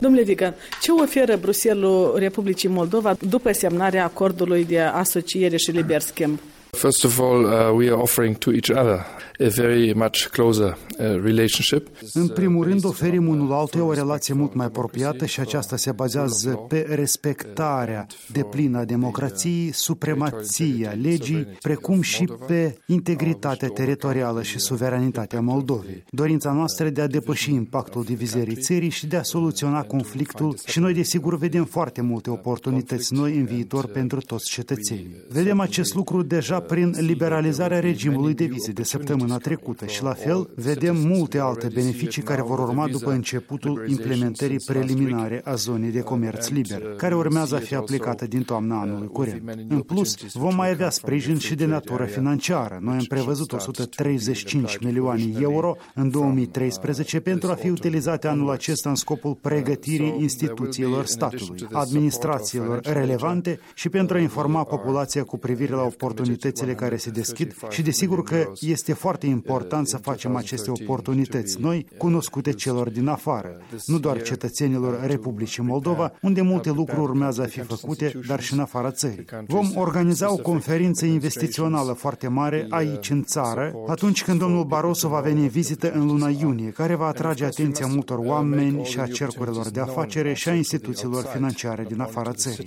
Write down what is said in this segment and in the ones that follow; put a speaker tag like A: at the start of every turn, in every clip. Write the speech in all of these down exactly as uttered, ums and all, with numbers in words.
A: Domnule Vigan, ce oferă Bruxelles Republicii Moldova după semnarea acordului de asociere și liber schimb?
B: First of all, uh, we are offering to each other a very much closer uh, relationship.
C: În primul rând, oferim unul altuia o relație mult mai apropiată și aceasta se bazează pe respectarea deplină a democrației, supremația legii, precum și pe integritatea teritorială și suveranitatea Moldovei. Dorința noastră de a depăși impactul divizării țării și de a soluționa conflictul și noi, desigur, vedem foarte multe oportunități noi în viitor pentru toți cetățenii. Vedem acest lucru deja prin liberalizarea regimului de vize de săptămâna trecută și la fel vedem multe alte beneficii care vor urma după începutul implementării preliminare a zonei de comerț liber, care urmează a fi aplicată din toamna anului curent. În plus, vom mai avea sprijin și de natură financiară. Noi am prevăzut o sută treizeci și cinci milioane euro în două mii treisprezece pentru a fi utilizate anul acesta în scopul pregătirii instituțiilor statului, administrațiilor relevante și pentru a informa populația cu privire la oportunitățile care se deschid și desigur că este foarte important să facem aceste oportunități noi cunoscute celor din afară, nu doar cetățenilor Republicii Moldova, unde multe lucruri urmează a fi făcute, dar și în afara țării. Vom organiza o conferință investițională foarte mare aici în țară, atunci când domnul Barroso va veni în vizită în luna iunie, care va atrage atenția multor oameni și a cercurilor de afacere și a instituțiilor financiare din afara țării.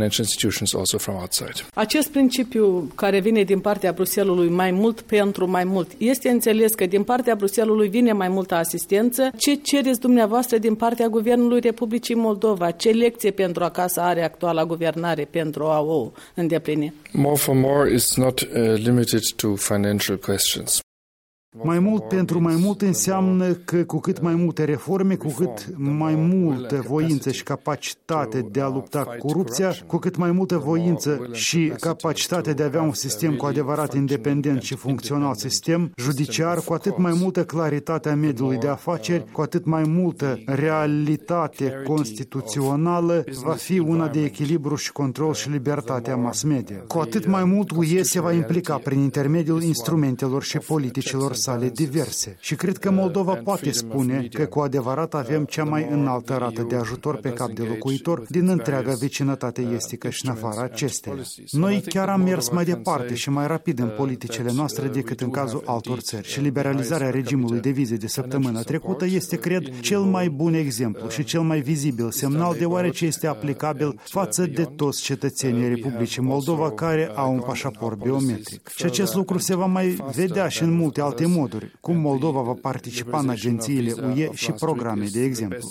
A: Acest principiu care vine din partea Bruxellesului mai mult pentru mai mult, este înțeles că din partea Bruxellesului vine mai multă asistență. Ce cereți dumneavoastră din partea Guvernului Republicii Moldova? Ce lecție pentru acasă are actuala guvernare pentru a o îndeplini?
B: More for more is not uh, limited to financial questions.
C: Mai mult pentru mai mult înseamnă că cu cât mai multe reforme, cu cât mai multă voință și capacitate de a lupta cu corupția, cu cât mai multă voință și capacitate de a avea un sistem cu adevărat independent și funcțional sistem judiciar, cu atât mai multă claritate a mediului de afaceri, cu atât mai multă realitate constituțională va fi una de echilibru și control și libertatea mass media. Cu atât mai mult U E se va implica prin intermediul instrumentelor și politicilor sale diverse. Și cred că Moldova poate spune că cu adevărat avem cea mai înaltă rată de ajutor pe cap de locuitor din întreaga vecinătate estică și în afara acesteia. Noi chiar am mers mai departe și mai rapid în politicile noastre decât în cazul altor țări și liberalizarea regimului de vize de săptămâna trecută este, cred, cel mai bun exemplu și cel mai vizibil semnal, deoarece este aplicabil față de toți cetățenii Republicii Moldova care au un pașaport biometric. Și acest lucru se va mai vedea și în multe alte moduri, cum Moldova va participa în agențiile U E și programe, de exemplu.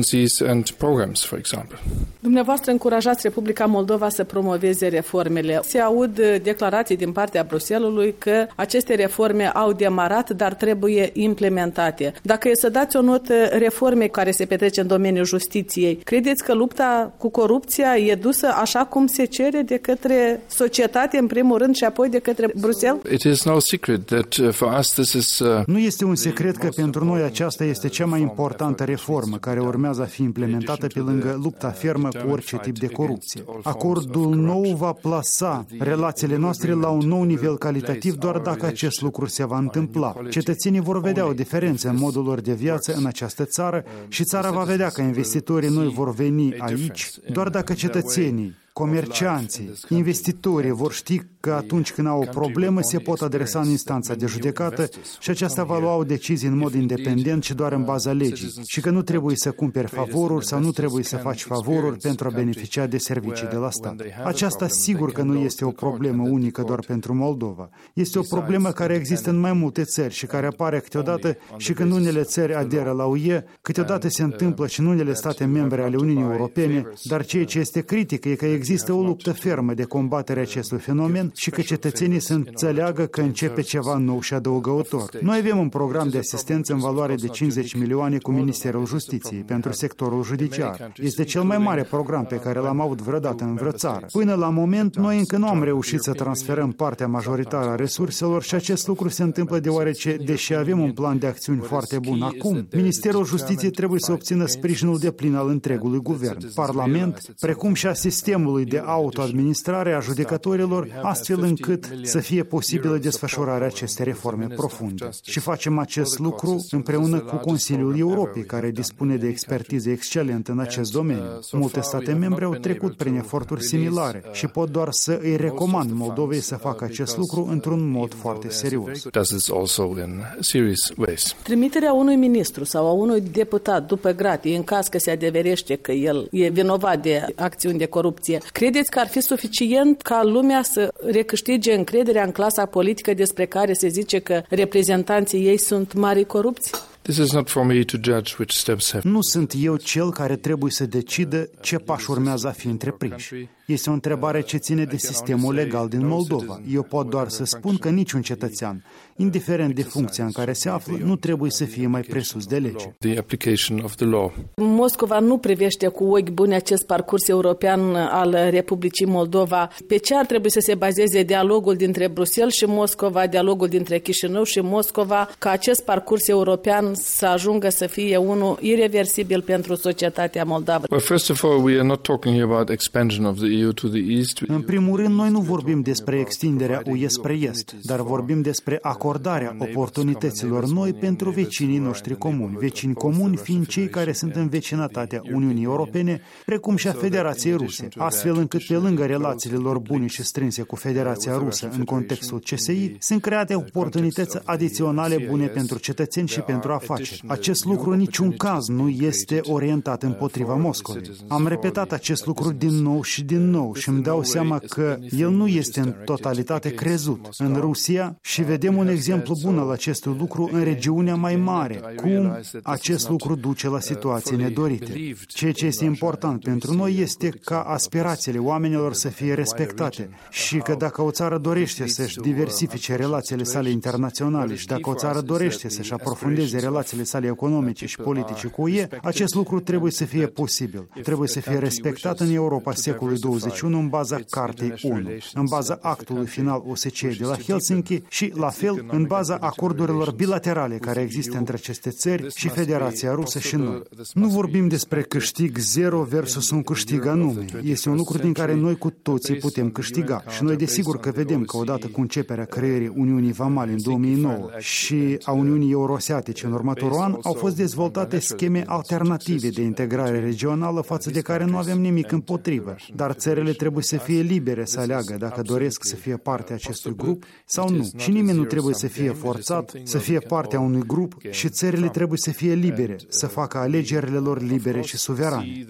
A: Dumneavoastră încurajați Republica Moldova să promoveze reformele. Se aud declarații din partea Bruxellesului că aceste reforme au demarat, dar trebuie implementate. Dacă e să dați o notă reforme care se petrece în domeniul justiției, credeți că lupta cu corupția e dusă așa cum se cere de către societate în primul rând și apoi de către Bruxelles?
B: It is no secret that uh, for us this is uh...
C: Nu este un secret că pentru noi aceasta este cea mai importantă reformă care urmează a fi implementată pe lângă lupta fermă cu orice tip de corupție. Acordul nou va plasa relațiile noastre la un nou nivel calitativ doar dacă acest lucru se va întâmpla. Cetățenii vor vedea o diferență în modul lor de viață în această țară și țara va vedea că investitorii noi vor veni aici doar dacă cetățenii, comercianții, investitorii vor ști că atunci când au o problemă se pot adresa în instanța de judecată și aceasta va lua o decizie în mod independent și doar în baza legii și că nu trebuie să cumperi favoruri sau nu trebuie să faci favoruri pentru a beneficia de servicii de la stat. Aceasta sigur că nu este o problemă unică doar pentru Moldova. Este o problemă care există în mai multe țări și care apare câteodată și când unele țări aderă la U E, câteodată se întâmplă și în unele state membre ale Uniunii Europene, dar ceea ce este critic e că există o luptă fermă de combatere a acestui fenomen și că cetățenii să înțeleagă că începe ceva nou și adăugător. Noi avem un program de asistență în valoare de cincizeci milioane cu Ministerul Justiției pentru sectorul judiciar. Este cel mai mare program pe care l-am avut vreodată în vreo țară. Până la moment, noi încă nu am reușit să transferăm partea majoritară a resurselor și acest lucru se întâmplă deoarece, deși avem un plan de acțiuni foarte bun acum, Ministerul Justiției trebuie să obțină sprijinul deplin al întregului guvern, Parlament, precum și a sistemului sistemului de autoadministrare a judecătorilor, astfel încât să fie posibilă desfășurarea acestei reforme profunde. Și facem acest lucru împreună cu Consiliul Europei, care dispune de expertiză excelentă în acest domeniu. Multe state membre au trecut prin eforturi similare și pot doar să îi recomand Moldovei să facă acest lucru într-un mod foarte serios.
A: Trimiterea unui ministru sau a unui deputat după gratii, în caz că se adeverește că el e vinovat de acțiuni de corupție, credeți că ar fi suficient ca lumea să recâștige încrederea în clasa politică despre care se zice că reprezentanții ei sunt mari corupți?
B: This is not for me to judge which steps have.
C: Nu sunt eu cel care trebuie să decidă ce pași urmează a fi întreprinși. Este o întrebare ce ține de sistemul legal din Moldova. Eu pot doar să spun că niciun cetățean, indiferent de funcția în care se află, nu trebuie să fie mai presus de lege.
B: The application of the law.
A: Moscova nu privește cu ochi buni acest parcurs european al Republicii Moldova. Pe ce ar trebui să se bazeze dialogul dintre Bruxelles și Moscova, dialogul dintre Chișinău și Moscova, ca acest parcurs european să ajungă să fie unul ireversibil pentru societatea moldavă?
B: Well, first of all, we are not talking here about expansion of the E U to the east.
C: În primul rând, noi nu vorbim despre extinderea U E spre est, dar vorbim despre acordarea oportunităților noi pentru vecinii noștri comuni, vecini comuni fiind cei care sunt în vecinătatea Uniunii Europene, precum și a Federației Ruse, astfel încât pe lângă relațiile lor bune și strânse cu Federația Rusă în contextul C S I, sunt create oportunități adiționale bune pentru cetățeni și pentru afaceri. Acest lucru în niciun caz nu este orientat împotriva Moscovei. Am repetat acest lucru din nou și din nou și îmi dau seama că el nu este în totalitate crezut în Rusia și vedem un exemplu bun al acestui lucru în regiunea mai mare, cum acest lucru duce la situații nedorite. Ceea ce este important pentru noi este ca aspirațiile oamenilor să fie respectate și că dacă o țară dorește să-și diversifice relațiile sale internaționale și dacă o țară dorește să-și aprofundeze relațiile sale economice și politice cu U E, acest lucru trebuie să fie posibil. Trebuie să fie respectat în Europa secolului douăzeci și unu în baza Cartei unu, în baza actului final O S C E de la Helsinki și, la fel, în baza acordurilor bilaterale care există între aceste țări și Federația Rusă și noi. Nu vorbim despre câștig zero versus un câștig anume. Este un lucru din care noi cu toții putem câștiga și noi desigur că vedem că odată cu începerea creării Uniunii Vamale în două mii nouă și a Uniunii Eurasiatice în următorul an au fost dezvoltate scheme alternative de integrare regională față de care nu avem nimic împotrivă, dar țările trebuie să fie libere să aleagă dacă doresc să fie parte a acestui grup sau nu. Și nimeni nu trebuie să fie forțat să fie parte a unui grup și țările trebuie să fie libere să facă alegerile lor libere și suverane.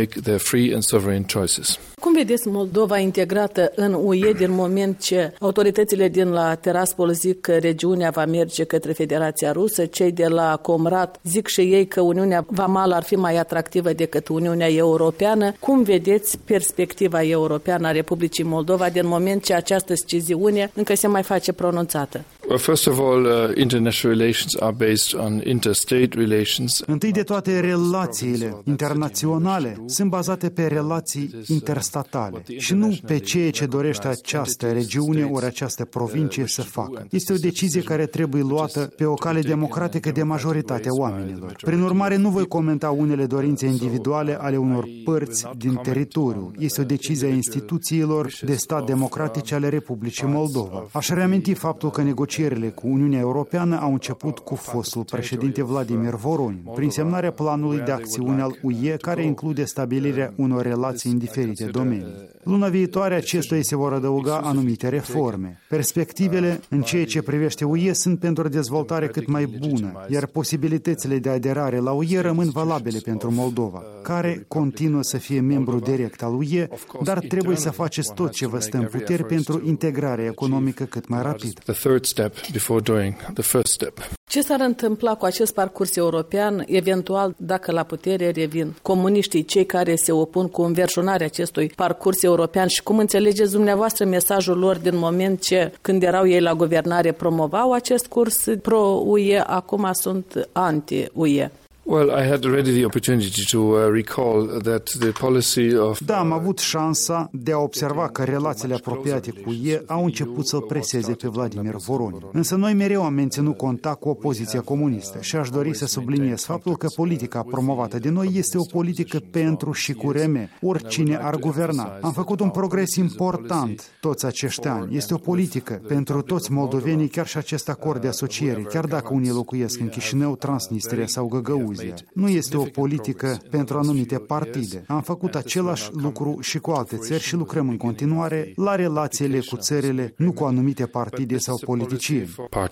A: Cum vedeți Moldova integrată în U E din moment ce autoritățile din la Tiraspol zic că regiunea va merge către Federația Rusă, cei de la Comrat zic și ei că Uniunea Vamală ar fi mai atractivă decât Uniunea Europeană? Cum vedeți perspectiva europeană a Republicii Moldova din moment ce această sciziune încă se mai face pronunțată?
B: Well, first of all, uh, international relations are based on interstate relations.
C: Întâi de toate, relațiile internaționale sunt bazate pe relații interstatale și nu pe ceea ce dorește această regiune ori această provincie să facă. Este o decizie care trebuie luată pe o cale democratică de majoritatea oamenilor. Prin urmare, nu voi comenta unele dorințe individuale ale unor părți din teritoriu. Este o decizie a instituțiilor de stat democratice ale Republicii Moldova. Aș reaminti faptul că negocierile cu Uniunea Europeană au început cu fostul președinte Vladimir Voronin, prin semnarea planului de acțiune al U E, care include stabilirea unor relații în diferite domenii. Luna viitoare acestuia se vor adăuga anumite reforme. Perspectivele în ceea ce privește U E sunt pentru o dezvoltare cât mai bună, iar posibilitățile de aderare la U E rămân valabile pentru Moldova, care continuă să fie membru direct al U E, dar trebuie să faceți tot ce vă stă în puteri pentru integrarea economică cât mai rapid.
A: Ce s-ar întâmpla cu acest parcurs european, eventual dacă la putere revin comuniștii, cei care se opun cu înverșunarea acestui parcurs european, și cum înțelegeți dumneavoastră mesajul lor din moment ce, când erau ei la guvernare, promovau acest curs pro-U E, acum sunt anti-U E?
B: Well, I had already the opportunity to uh, recall that the policy of
C: Da, am avut șansa de a observa că relațiile apropiate cu E U au început să-l preseze pe Vladimir Voronin. Însă noi mereu am menținut contact cu opoziția comunistă și aș dori să subliniez faptul că politica promovată de noi este o politică pentru și cu reme, oricine ar guverna. Am făcut un progres important toți acești ani. Este o politică pentru toți moldovenii, chiar și acest acord de asociere, chiar dacă unii locuiesc în Chișinău, Transnistria sau Găgăuzia. Nu este o politică pentru anumite partide. Am făcut același lucru și cu alte țări și lucrăm în continuare la relațiile cu țările, nu cu anumite partide sau politicieni.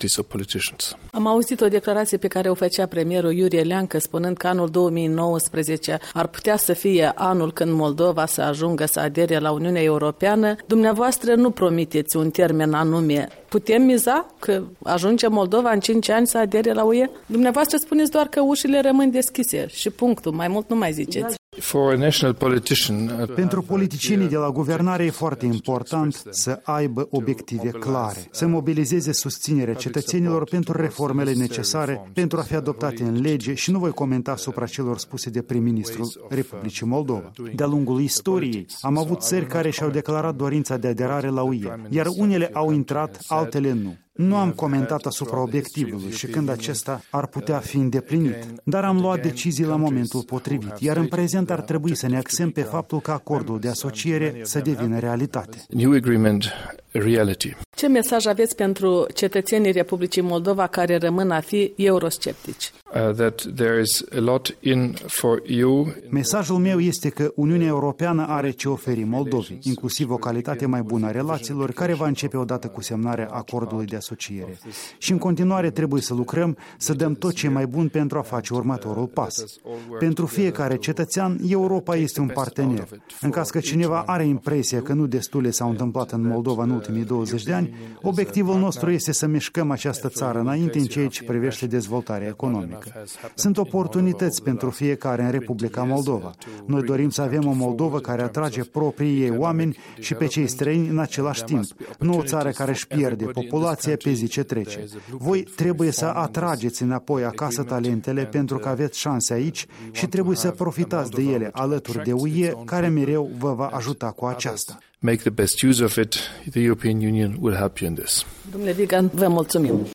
A: Am auzit o declarație pe care o făcea premierul Iurie Leancă, spunând că anul două mii nouăsprezece ar putea să fie anul când Moldova să ajungă să adere la Uniunea Europeană. Dumneavoastră nu promiteți un termen anume. Putem miza că ajunge Moldova în cinci ani să adere la U E? Dumneavoastră spuneți doar că ușile rămân deschise și punctul, mai mult nu mai ziceți.
B: For a national politician,
C: Pentru politicienii de la guvernare e foarte important să aibă obiective clare, să mobilizeze susținerea cetățenilor pentru reformele necesare pentru a fi adoptate în lege și nu voi comenta asupra celor spuse de prim-ministrul Republicii Moldova. De-a lungul istoriei am avut țări care și-au declarat dorința de aderare la U E, iar unele au intrat, altele nu. Nu am comentat asupra obiectivului și când acesta ar putea fi îndeplinit, dar am luat decizii la momentul potrivit, iar în prezent ar trebui să ne axăm pe faptul că acordul de asociere să devină realitate.
B: New agreement reality.
A: Ce mesaj aveți pentru cetățenii Republicii Moldova care rămân a fi eurosceptici?
B: Uh, that there is a lot in for you.
C: Mesajul meu este că Uniunea Europeană are ce oferi Moldovei, inclusiv o calitate mai bună a relațiilor, care va începe odată cu semnarea acordului de asociere. Și în continuare trebuie să lucrăm, să dăm tot ce e mai bun pentru a face următorul pas. Pentru fiecare cetățean, Europa este un partener. În caz că cineva are impresia că nu destule s-au întâmplat în Moldova în ultimii douăzeci de ani, obiectivul nostru este să mișcăm această țară înainte în ceea ce privește dezvoltarea economică. Sunt oportunități pentru fiecare în Republica Moldova. Noi dorim să avem o Moldovă care atrage proprii ei oameni și pe cei străini în același timp, nu o țară care își pierde populația pe zi ce trece. Voi trebuie să atrageți înapoi acasă talentele pentru că aveți șanse aici și trebuie să profitați de ele alături de U E, care mereu vă va ajuta cu aceasta.
B: Make the best use of it. The European Union will help you in this.
A: Domnule Vigan, vă mulțumim.